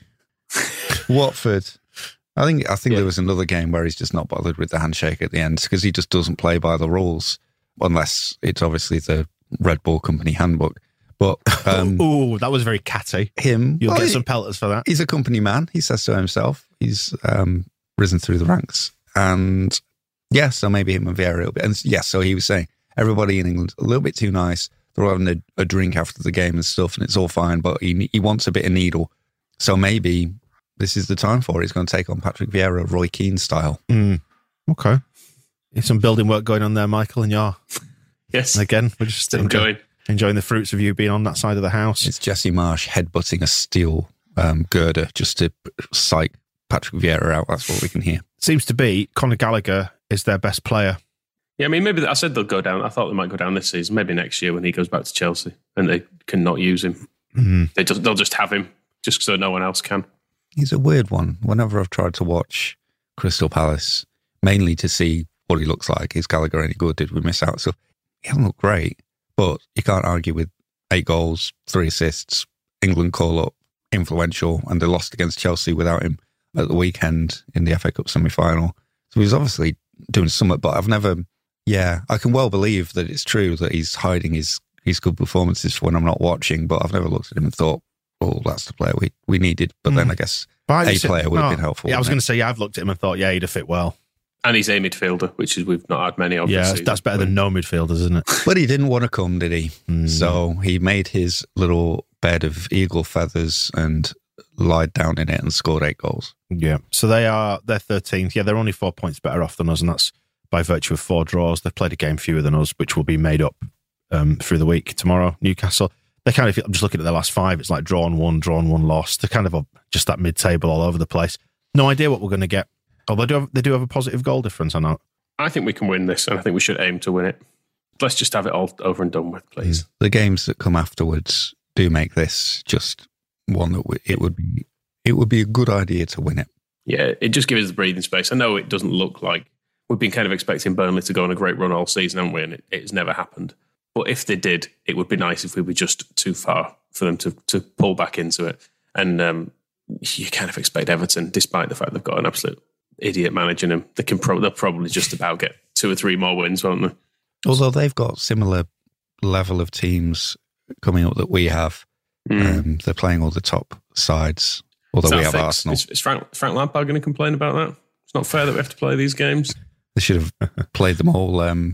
Watford. I think I think yeah. there was another game where he's just not bothered with the handshake at the end because he just doesn't play by the rules, unless it's obviously the Red Bull Company handbook. But um, oh, that was very catty. Him, you'll well, get he, some pelters for that. He's a company man. He says so himself. He's um, risen through the ranks, and yeah, so maybe him and Vieira a little bit. And yes, yeah, so he was saying everybody in England a little bit too nice. They're all having a, a drink after the game and stuff, and it's all fine. But he he wants a bit of needle, so maybe this is the time for it. He's going to take on Patrick Vieira, Roy Keane style. Mm. Okay. There's some building work going on there, Michael, and you're... Yes. And again, we're just enjoying enjoying the fruits of you being on that side of the house. It's Jesse Marsh headbutting a steel um, girder just to psych Patrick Vieira out. That's what we can hear. Seems to be Conor Gallagher is their best player. Yeah, I mean, maybe I said they'll go down. I thought they might go down this season. Maybe next year when he goes back to Chelsea and they cannot use him. Mm-hmm. They just, they'll just have him just so no one else can. He's a weird one. Whenever I've tried to watch Crystal Palace, mainly to see what he looks like, is Gallagher any good? Did we miss out? So he hasn't looked great, but you can't argue with eight goals, three assists, England call-up, influential, and they lost against Chelsea without him at the weekend in the F A Cup semi-final. So he's obviously doing something, but I've never... Yeah, I can well believe that it's true that he's hiding his, his good performances for when I'm not watching, but I've never looked at him and thought, oh, that's the player we, we needed. But mm. then I guess but a player would have oh, been helpful. Yeah, I was going to say, yeah, I've looked at him and thought, yeah, he'd have fit well. And he's a midfielder, which is we've not had many of. Yeah, that's, that's better than no midfielders, isn't it? But he didn't want to come, did he? Mm. So he made his little bed of eagle feathers and lied down in it and scored eight goals. Yeah, so they are, they're thirteenth. Yeah, they're only four points better off than us, and that's by virtue of four draws. They've played a game fewer than us, which will be made up um, through the week. Tomorrow, Newcastle. They kind of, I'm just looking at their last five, it's like drawn one, drawn one, lost. They're kind of just that mid-table all over the place. No idea what we're going to get. Although they do, have, they do have a positive goal difference, I know. I think we can win this, and I think we should aim to win it. Let's just have it all over and done with, please. The games that come afterwards do make this just one that we, it would be it would be a good idea to win it. Yeah, it just gives us the breathing space. I know it doesn't look like we've been kind of expecting Burnley to go on a great run all season, haven't we? And it, it's never happened. But if they did, it would be nice if we were just too far for them to, to pull back into it. And um, you kind of expect Everton, despite the fact they've got an absolute idiot managing them, they can pro- they'll probably just about get two or three more wins, won't they? Although they've got similar level of teams coming up that we have. Mm. Um, they're playing all the top sides, although we have fixed? Arsenal. Is, is Frank, Frank Lampard going to complain about that? It's not fair that we have to play these games. They should have played them all, um,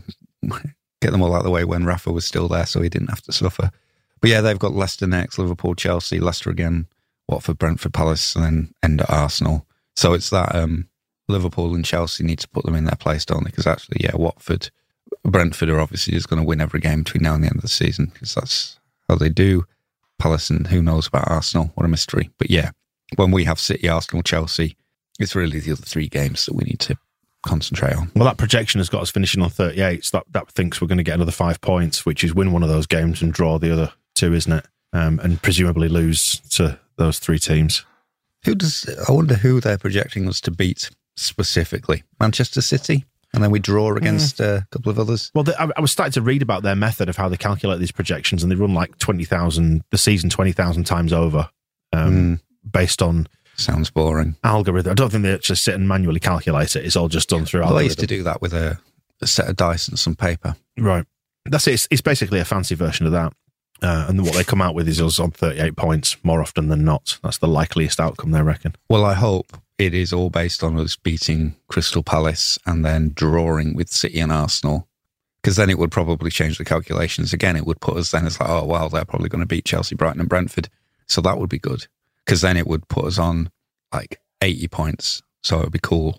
get them all out of the way when Rafa was still there so he didn't have to suffer. But yeah, they've got Leicester next, Liverpool, Chelsea, Leicester again, Watford, Brentford, Palace, and then end at Arsenal. So it's that um, Liverpool and Chelsea need to put them in their place, don't they? Because actually, yeah, Watford, Brentford are obviously just going to win every game between now and the end of the season because that's how they do. Palace and who knows about Arsenal, what a mystery. But yeah, when we have City, Arsenal, Chelsea, it's really the other three games that we need to concentrate on. Well, that projection has got us finishing on thirty-eight, so that, that thinks we're going to get another five points, which is win one of those games and draw the other two, isn't it? Um, and presumably lose to those three teams. Who does? I wonder who they're projecting us to beat specifically. Manchester City? And then we draw against uh, a couple of others. Well, the, I, I was starting to read about their method of how they calculate these projections, and they run like twenty thousand, the season twenty thousand times over, um, mm. based on... Sounds boring. Algorithm. I don't think they actually sit and manually calculate it. It's all just done through well, algorithm. I used to do that with a, a set of dice and some paper. Right. That's it. It's, it's basically a fancy version of that. Uh, and what they come out with is us on thirty-eight points more often than not. That's the likeliest outcome, they reckon. Well, I hope it is all based on us beating Crystal Palace and then drawing with City and Arsenal, because then it would probably change the calculations again. It would put us then as like, oh, well, they're probably going to beat Chelsea, Brighton and Brentford. So that would be good, because then it would put us on like eighty points. So it would be cool.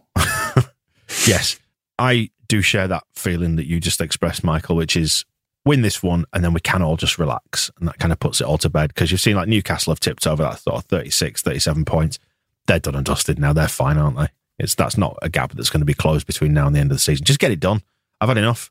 Yes, I do share that feeling that you just expressed, Michael, which is win this one and then we can all just relax. And that kind of puts it all to bed, because you've seen like Newcastle have tipped over that sort of thirty-six, thirty-seven points. They're done and dusted now. They're fine, aren't they? It's That's not a gap that's going to be closed between now and the end of the season. Just get it done. I've had enough.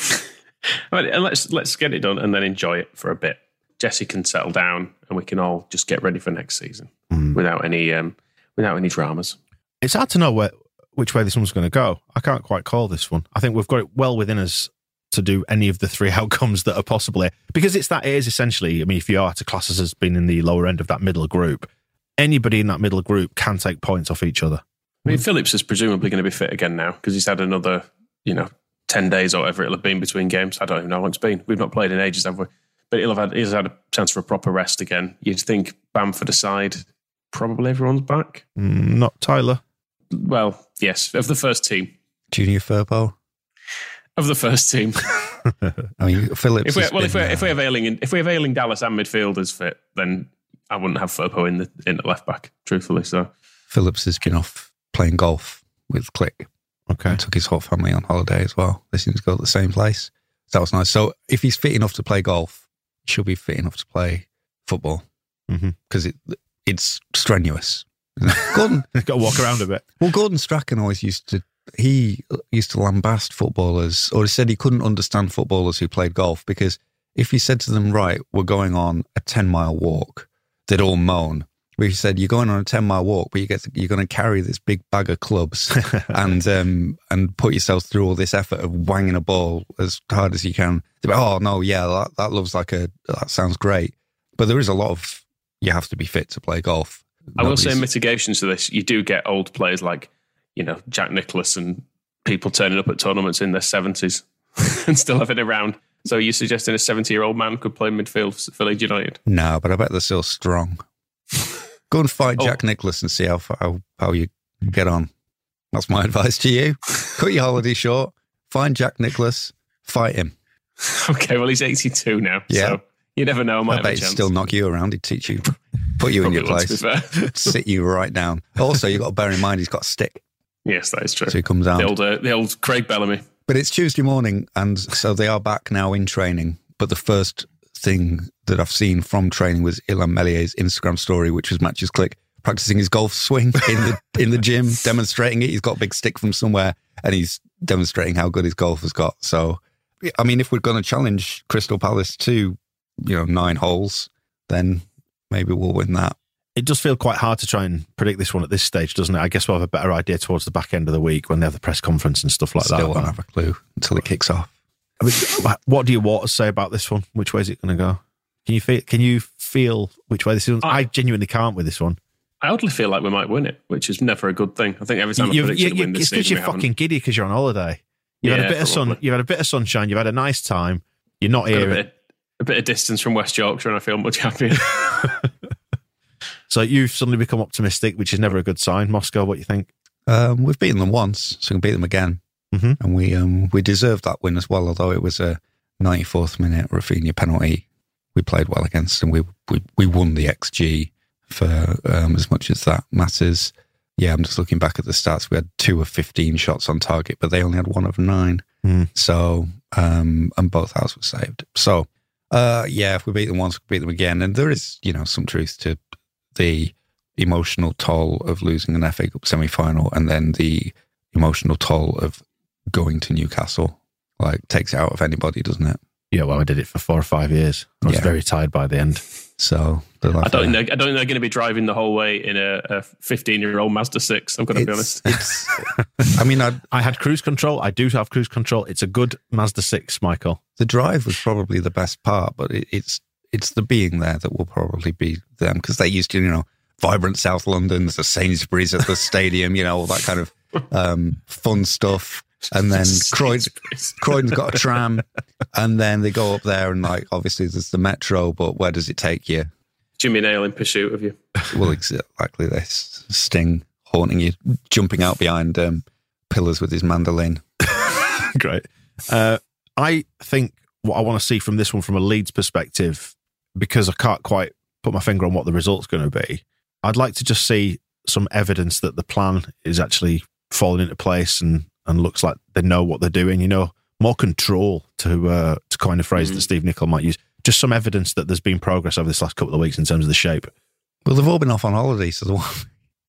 Right, and let's let's get it done and then enjoy it for a bit. Jesse can settle down and we can all just get ready for next season mm. without any um, without any dramas. It's hard to know where, which way this one's going to go. I can't quite call this one. I think we've got it well within us to do any of the three outcomes that are possible here, because it's that it is essentially, I mean, if you are to class us as being in the lower end of that middle group, anybody in that middle group can take points off each other. I mean, Phillips is presumably going to be fit again now, because he's had another, you know, ten days or whatever it'll have been between games. I don't even know how long it's been. We've not played in ages, have we? But he'll have had, he's had a chance for a proper rest again. You'd think Bamford aside, probably everyone's back. Mm, not Tyler. Well, yes, of the first team. Junior Firpo? Of the first team. I mean, Phillips. If we, well, been, if we uh, if we have Ailing, in, if we have Ailing, Dallas, and midfielders fit, then I wouldn't have Firpo in the in the left back. Truthfully, so Phillips has been off playing golf with Click. Okay, and took his whole family on holiday as well. They seem to go to the same place. So that was nice. So if he's fit enough to play golf, he should be fit enough to play football, because mm-hmm. it it's strenuous. Gordon got to walk around a bit. Well, Gordon Strachan always used to. He used to lambast footballers, or he said he couldn't understand footballers who played golf, because if you said to them, right, we're going on a ten mile walk, they'd all moan. But he said, you're going on a ten mile walk, but you get to, you're going to carry this big bag of clubs and um, and put yourself through all this effort of wanging a ball as hard as you can. They'd be, oh, no, yeah, that, that looks like a, that sounds great. But there is a lot of, you have to be fit to play golf. I Nobody's... will say mitigations to this. You do get old players like, you know, Jack Nicklaus and people turning up at tournaments in their seventies and still have it around. So you're suggesting a seventy-year-old man could play midfield for Leeds United? No, but I bet they're still strong. Go and fight oh. Jack Nicklaus and see how, how how you get on. That's my advice to you. Cut your holiday short. Find Jack Nicklaus. Fight him. Okay, well, he's eighty-two now. Yeah. So you never know. I might I have bet a he'd chance. still knock you around. He'd teach you. Put you in your place. Sit you right down. Also, you've got to bear in mind he's got a stick. Yes, that is true. So he comes out. The old, uh, the old Craig Bellamy. But it's Tuesday morning, and so they are back now in training. But the first thing that I've seen from training was Ilham Melier's Instagram story, which was Matches Click practicing his golf swing in the in the gym, demonstrating it. He's got a big stick from somewhere, and he's demonstrating how good his golf has got. So, I mean, if we're going to challenge Crystal Palace to, you know, nine holes, then maybe we'll win that. It does feel quite hard to try and predict this one at this stage, doesn't it? I guess we'll have a better idea towards the back end of the week when they have the press conference and stuff like Still that. Still won't have a clue until it kicks off. I mean, what do your waters say about this one? Which way is it going to go? Can you feel? Can you feel which way this is? I, I genuinely can't with this one. I oddly feel like we might win it, which is never a good thing. I think every time you, I predict you, to win this it's season, because you're we fucking haven't. giddy because you're on holiday. You've yeah, had a bit probably. of sun. You've had a bit of sunshine. You've had a nice time. You're not here. A bit, a bit of distance from West Yorkshire, and I feel much happier. So you've suddenly become optimistic, which is never a good sign. Moscow, what do you think? Um, we've beaten them once, so we can beat them again. Mm-hmm. And we um, we deserved that win as well, although it was a ninety-fourth minute Rafinha penalty. We played well against them. We we, we won the X G for um, as much as that matters. Yeah, I'm just looking back at the stats. We had two of fifteen shots on target, but they only had one of nine. Mm. So, um, and both ours were saved. So, uh, yeah, if we beat them once, we beat them again. And there is, you know, some truth to the emotional toll of losing an F A Cup semi-final and then the emotional toll of going to Newcastle. Like, takes it out of anybody, doesn't it? Yeah, well, I did it for four or five years. I was Yeah. very tired by the end. So I don't, think they're, I don't think they're going to be driving the whole way in a fifteen-year-old Mazda six. I'm going to be honest. It's, I mean, I, I had cruise control. I do have cruise control. It's a good Mazda six, Michael. the drive was probably the best part, but it, it's it's the being there that will probably be them, because they used to, you know, vibrant South London, there's a Sainsbury's at the stadium, you know, all that kind of um, fun stuff. And then Croydon, Croydon's got a tram, and then they go up there and, like, obviously there's the metro, but where does it take you? Jimmy Nail in pursuit of you. Well, exactly this. Sting haunting you, jumping out behind um, pillars with his mandolin. Great. Uh, I think what I want to see from this one, from a Leeds perspective, because I can't quite put my finger on what the result's going to be, I'd like to just see some evidence that the plan is actually falling into place and and looks like they know what they're doing, you know, more control, to uh, to coin a phrase mm-hmm. that Steve Nicol might use. Just some evidence that there's been progress over this last couple of weeks in terms of the shape. Well, they've all been off on holiday, so the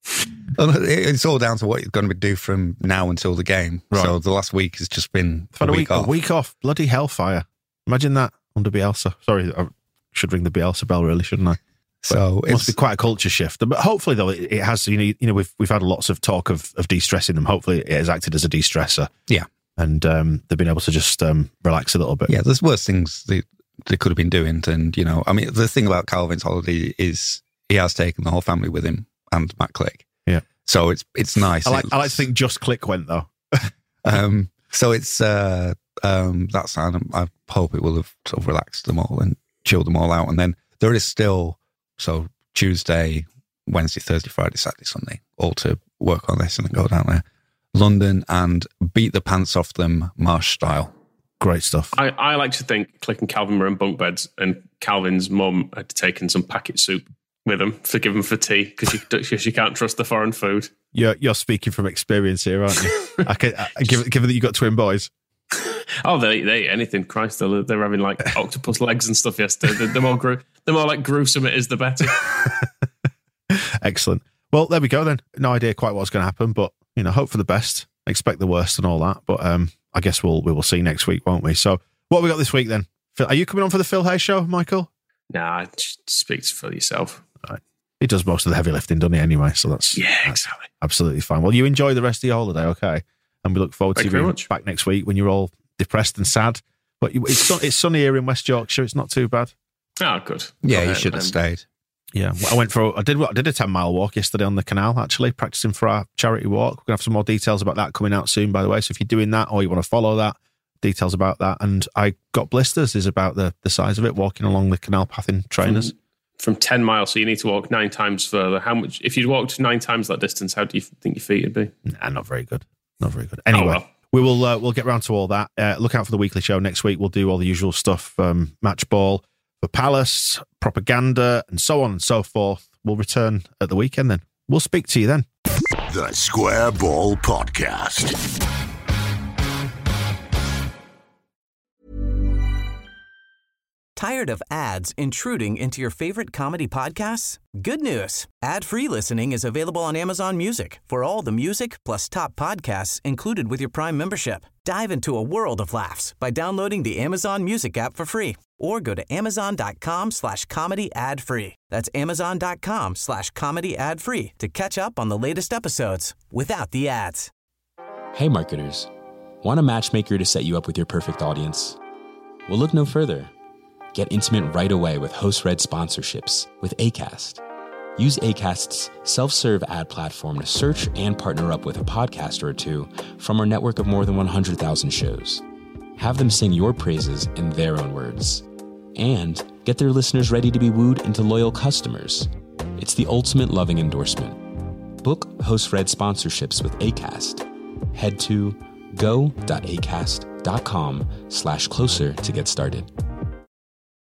it's all down to what you're going to do from now until the game. Right. So the last week has just been a, a week, week off. A week off. Bloody hellfire. Imagine that under Bielsa. Sorry, I should ring the Bielsa bell, really, shouldn't I? So it must be quite a culture shift. But hopefully, though, it has. You know, you know, we've we've had lots of talk of of de-stressing them. Hopefully, it has acted as a de-stressor. Yeah, and um, they've been able to just um, relax a little bit. Yeah, there's worse things they they could have been doing. And you know, I mean, the thing about Calvin's holiday is he has taken the whole family with him and Matt Click. Yeah, so it's it's nice. I like, it's, I like to think just Click went though. um, so it's uh, um, that's I hope it will have sort of relaxed them all and chilled them all out. And then there is still so. Tuesday, Wednesday, Thursday, Friday, Saturday, Sunday, all to work on this and then go down there, London, and beat the pants off them Marsh style. Great stuff. I, I like to think Click and Calvin were in bunk beds, and Calvin's mum had taken some packet soup with them to give them for tea, because she, she can't trust the foreign food. You're you're speaking from experience here, aren't you? I can, I, given, given that you've got twin boys. Oh, they they eat anything. Christ, they're, they're having like octopus legs and stuff yesterday. The, the more gru- the more like gruesome it is, the better. Excellent. Well, there we go then. No idea quite what's going to happen, but you know, hope for the best, expect the worst and all that. But um, I guess we'll we will see next week, won't we? So, what have we got this week then? Phil, are you coming on for the Phil Hay show, Michael? Nah, just speak for yourself. Right. He does most of the heavy lifting, doesn't he? Anyway, so that's yeah, that's exactly, absolutely fine. Well, you enjoy the rest of your holiday, okay? And we look forward Thank to you you back next week when you're all depressed and sad. But it's it's sunny here in West Yorkshire. It's not too bad. Oh, good. Yeah, Got you it, should have um, stayed. Yeah, I went for I did I did a ten mile walk yesterday on the canal, actually practicing for our charity walk. We're gonna have some more details about that coming out soon, by the way. So if you're doing that or you want to follow that, details about that. And I got blisters is about the the size of it walking along the canal path in trainers. From, from ten miles, so you need to walk nine times further. How much? If you'd walked nine times that distance, how do you think your feet would be? Nah, not very good. Not very good. Anyway. Oh, well. We will uh, we'll get round to all that. Uh, look out for the weekly show next week. We'll do all the usual stuff, um, match ball for Palace, propaganda, and so on and so forth. We'll return at the weekend then. We'll speak to you then. The Square Ball Podcast. Tired of ads intruding into your favorite comedy podcasts? Good news. Ad-free listening is available on Amazon Music for all the music plus top podcasts included with your Prime membership. Dive into a world of laughs by downloading the Amazon Music app for free or go to amazon.com slash comedy ad free. That's amazon.com slash comedy ad free to catch up on the latest episodes without the ads. Hey marketers, want a matchmaker to set you up with your perfect audience? Well, look no further. Get intimate right away with host-read sponsorships with Acast. Use Acast's self-serve ad platform to search and partner up with a podcaster or two from our network of more than one hundred thousand shows. Have them sing your praises in their own words. And get their listeners ready to be wooed into loyal customers. It's the ultimate loving endorsement. Book host-read sponsorships with Acast. Head to go.acast.com slash closer to get started.